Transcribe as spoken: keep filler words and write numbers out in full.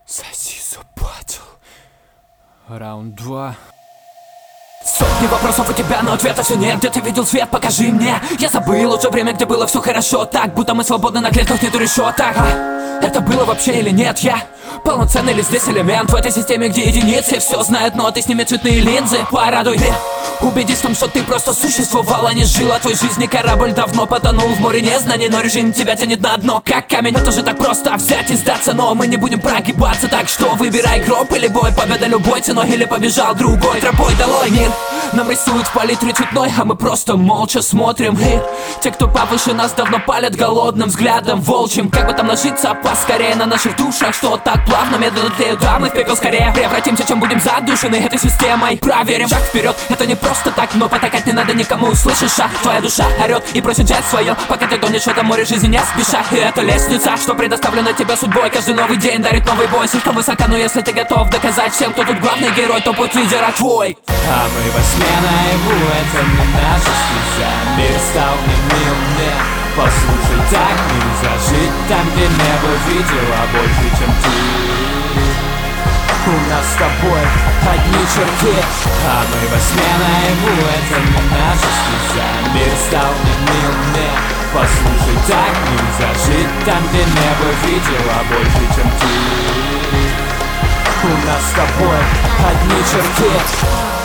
Соси батл. Раунд два. Сотни вопросов у тебя, но ответа все нет. Где ты видел свет, покажи мне. Я забыл уже время, где было все хорошо. Так, будто мы свободны, на клетках нету решеток. А это было вообще или нет? Я полноценный ли здесь элемент в этой системе, где единицы все знают, но ты сними цветные линзы. Порадуй, убедись в том, что ты просто существовал, а не жил. А твой жизни корабль давно потонул в море незнаний, но режим тебя тянет на дно, как камень. Это же так просто взять и сдаться, но мы не будем прогибаться. Так что выбирай гроб или бой, победа любой ценой, или побежал другой тропой долой. Мир нам рисует в палитре цветной, а мы просто молча смотрим. И те, кто повыше нас, давно палят голодным взглядом волчьим. Как бы там нажиться поскорее на наших душах, что так плавно, медленно тлеют, да, мы в пепел скорее превратимся, чем будем задушены этой системой. Проверим, шаг вперед, это не просто так, но потакать не надо никому, слышишь, а твоя душа орет и просит взять свое, пока ты тонешь в этом море жизни, не спеша. И это лестница, что предоставлена тебе судьбой. Каждый новый день дарит новый бой, слишком высоко, но если ты готов доказать всем, кто тут главный герой, то путь лидера твой. А мы во сне наяву, это не наша слеза. Мир стал не мил мне. Послушай, так нельзя жить там, где небо видела больше, чем ты. У нас с тобой одни черты, а мы во сне наяву, это не наша слеза. Мир стал не мил мне. Послушай, так нельзя жить там, где небо видела больше, чем ты. У нас с тобой одни черты.